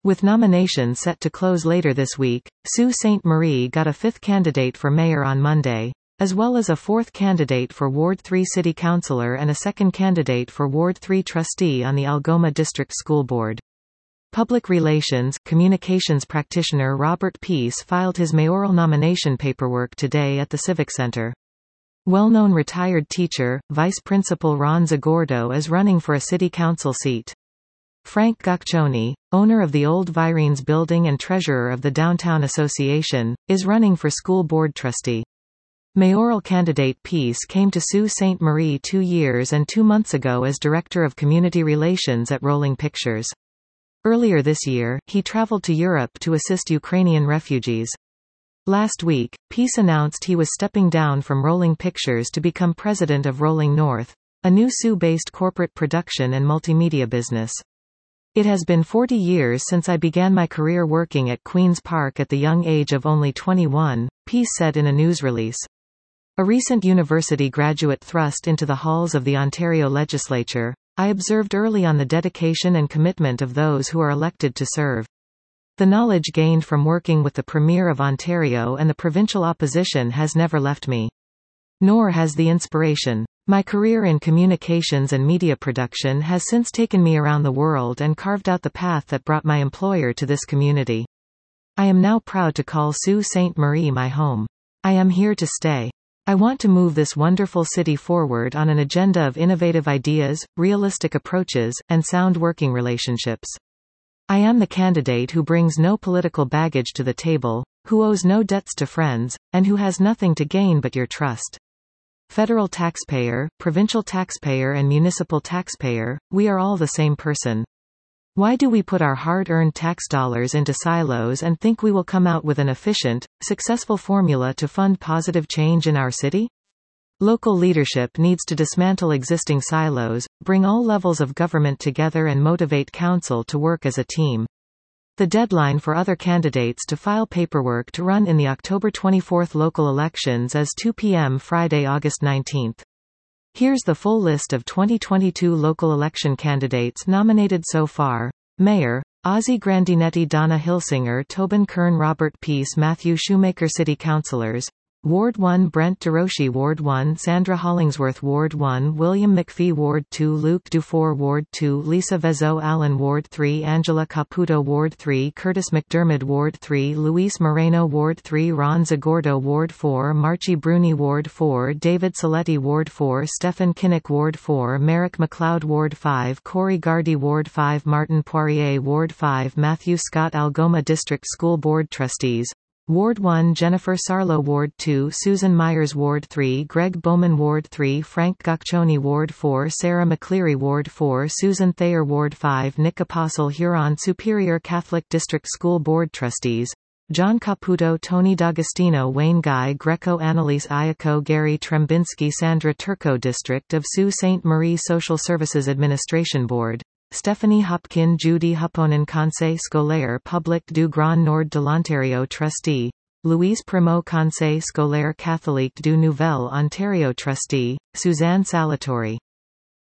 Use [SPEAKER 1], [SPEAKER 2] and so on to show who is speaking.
[SPEAKER 1] With nominations set to close later this week, Sault Ste. Marie got a fifth candidate for mayor on Monday, as well as a fourth candidate for Ward 3 City Councillor and a second candidate for Ward 3 Trustee on the Algoma District School Board. Public relations, communications practitioner Robert Peace filed his mayoral nomination paperwork today at the Civic Center. Well-known retired teacher, Vice Principal Ron Zagordo is running for a city council seat. Frank Gaccioni, owner of the Old Virenes building and treasurer of the Downtown Association, is running for school board trustee. Mayoral candidate Peace came to Sault Ste. Marie 2 years and 2 months ago as Director of Community Relations at Rolling Pictures. Earlier this year, he traveled to Europe to assist Ukrainian refugees. Last week, Peace announced he was stepping down from Rolling Pictures to become president of Rolling North, a new Sault-based corporate production and multimedia business. It has been 40 years since I began my career working at Queen's Park at the young age of only 21, Peace said in a news release. A recent university graduate thrust into the halls of the Ontario legislature, I observed early on the dedication and commitment of those who are elected to serve. The knowledge gained from working with the Premier of Ontario and the provincial opposition has never left me. Nor has the inspiration. My career in communications and media production has since taken me around the world and carved out the path that brought my employer to this community. I am now proud to call Sault Ste. Marie my home. I am here to stay. I want to move this wonderful city forward on an agenda of innovative ideas, realistic approaches, and sound working relationships. I am the candidate who brings no political baggage to the table, who owes no debts to friends, and who has nothing to gain but your trust. Federal taxpayer, provincial taxpayer and municipal taxpayer, we are all the same person. Why do we put our hard-earned tax dollars into silos and think we will come out with an efficient, successful formula to fund positive change in our city? Local leadership needs to dismantle existing silos, bring all levels of government together and motivate council to work as a team. The deadline for other candidates to file paperwork to run in the October 24 local elections is 2 p.m. Friday, August 19. Here's the full list of 2022 local election candidates nominated so far. Mayor, Ozzie Grandinetti, Donna Hilsinger, Tobin Kern, Robert Peace, Matthew Shoemaker. City Councillors: Ward 1 Brent DeRoche, Ward 1 Sandra Hollingsworth, Ward 1 William McPhee, Ward 2 Luke Dufour, Ward 2 Lisa Vezo Allen, Ward 3 Angela Caputo, Ward 3 Curtis McDermott, Ward 3 Luis Moreno, Ward 3 Ron Zagordo, Ward 4 Marchi Bruni, Ward 4 David Saletti, Ward 4 Stephen Kinnock, Ward 4 Merrick McLeod, Ward 5 Corey Gardy, Ward 5 Martin Poirier, Ward 5 Matthew Scott. Algoma District School Board Trustees: Ward 1 Jennifer Sarlo, Ward 2 Susan Myers, Ward 3 Greg Bowman, Ward 3 Frank Gaccioni, Ward 4 Sarah McCleary, Ward 4 Susan Thayer, Ward 5 Nick Apostle, Huron Superior Catholic District School Board Trustees: John Caputo, Tony D'Agostino, Wayne Guy Greco, Annalise Iacco, Gary Trembinski. Sandra Turco, District of Sault Ste. Marie Social Services Administration Board: Stephanie Hopkin, Judy Hupponen. Conseil Scolaire Public du Grand Nord de l'Ontario Trustee: Louise Primo. Conseil Scolaire Catholique du Nouvel Ontario Trustee: Suzanne Salatori.